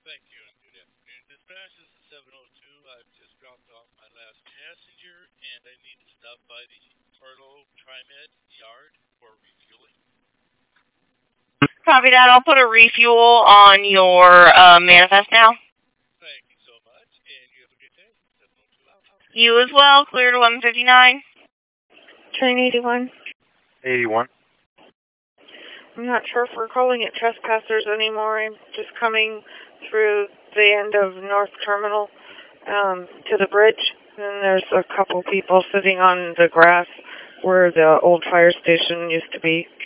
Thank you and good afternoon. Dispatch, this is 702. I've just dropped off my last passenger and I need to stop by the Carlo TriMet yard for refueling. Copy that. I'll put a refuel on your manifest now. Thank you so much and you have a good day. 702 out. You as well. Cleared 11:59. Train 81. 81. I'm not sure if we're calling it trespassers anymore. I'm just coming through the end of North Terminal to the bridge. And there's a couple people sitting on the grass where the old fire station used to be.